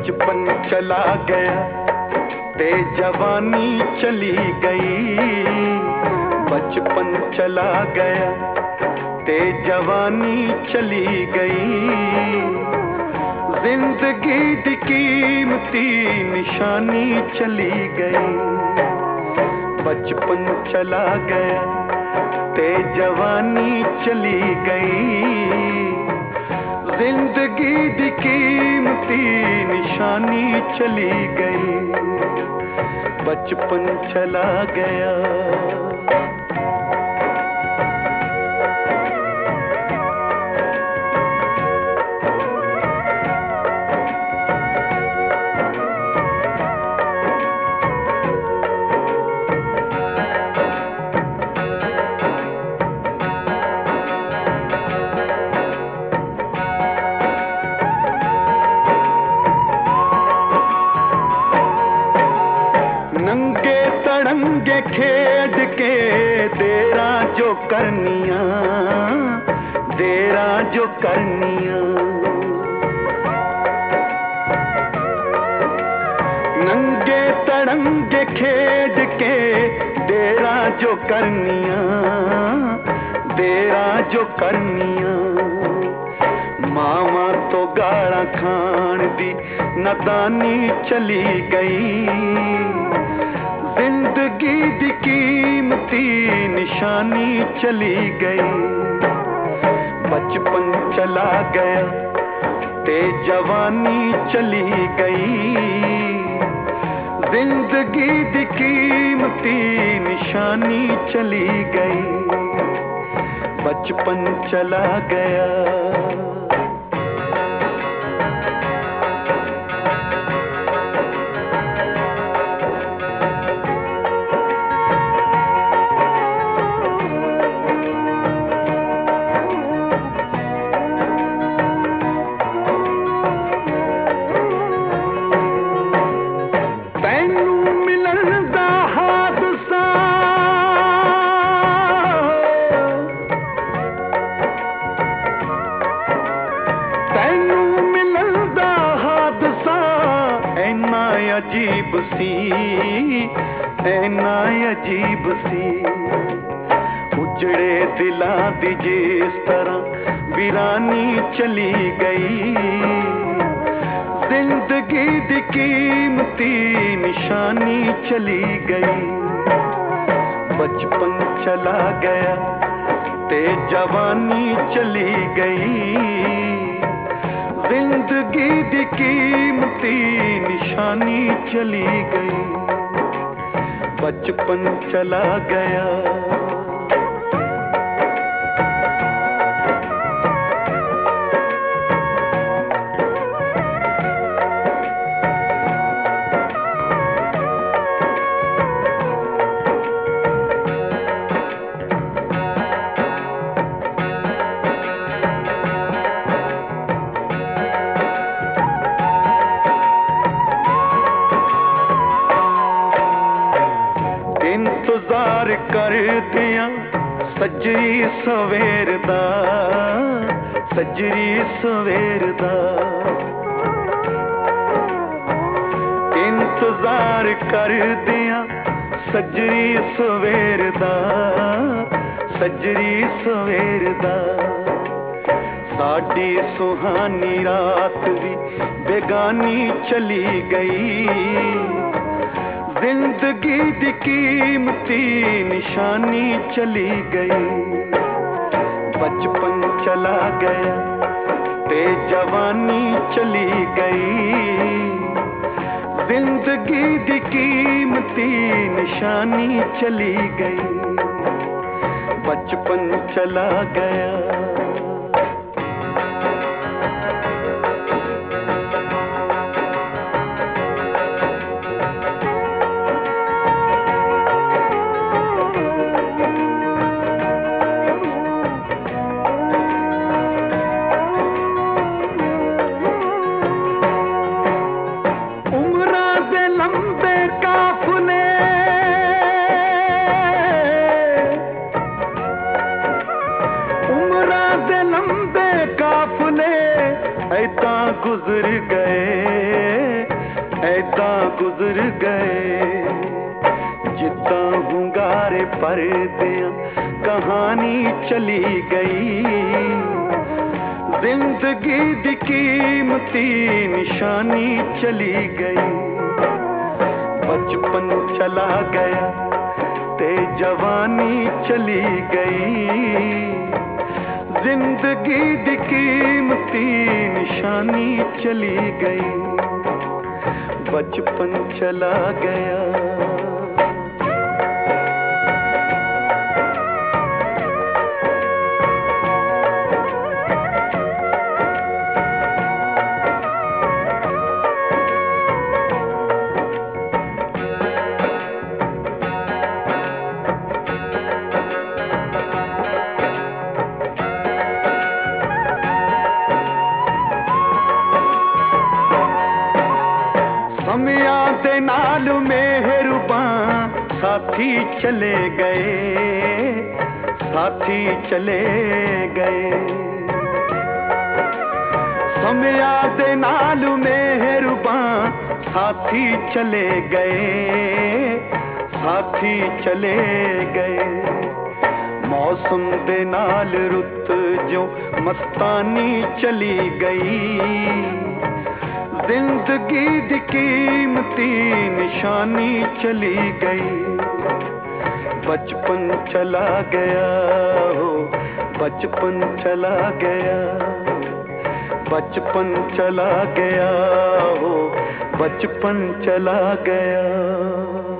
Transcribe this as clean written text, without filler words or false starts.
बचपन चला गया ते जवानी चली गई, बचपन चला गया ते जवानी चली गई, जिंदगी दी कीमती निशानी चली गई। बचपन चला गया ते जवानी चली गई, जिंदगी दी कीमती निशानी चली गई, बचपन चला गया। नंगे तड़ंगे खेद के देरा जो करनिया, देरा जो करनिया, नंगे तड़ंगे खेद के देरा जो करनिया, देरा जो करनिया, मामा तो गाड़ा खान दी नदानी चली गई, जिंदगी दी कीमती निशानी चली गई। बचपन चला गया ते जवानी चली गई, जिंदगी दी कीमती निशानी चली गई, बचपन चला गया। अजीब सी, ऐना अजीब सी, उजड़े दिलां दी जिस तरह वीरानी चली गई, जिंदगी दी कीमती निशानी चली गई। बचपन चला गया ते जवानी चली गई, जिंदगी दी कीमती निशानी चली गई, बचपन चला गया। इंतजार कर दिया सजरी सवेर दा, सजरी सवेर दा, इंतजार कर दिया सजरी सवेर दा, सजरी सवेर दा, साडी सुहानी रात भी बेगानी चली गई, जिंदगी दी कीमती निशानी चली गई। बचपन चला गया ते जवानी चली गई, जिंदगी दी कीमती निशानी चली गई, बचपन चला गया। ऐदा गुजर गए जिद्दा हुंगारे परदियां कहानी चली गई। जिंदगी दी कीमती निशानी चली गई। बचपन चला गया ते जवानी चली गई। जिंदगी दी कीमती निशानी चली गई। बचपन चला गया। समिया दे नाल मेहरबान साथी चले गए, साथी चले गए। समिया दे नाल मेहरबान साथी चले गए, साथी चले गए। मौसम दे नाल रुत जो मस्तानी चली गई। जिंदगी दी कीमती निशानी चली गई। बचपन चला गया हो, बचपन चला गया। बचपन चला गया हो, बचपन चला गया।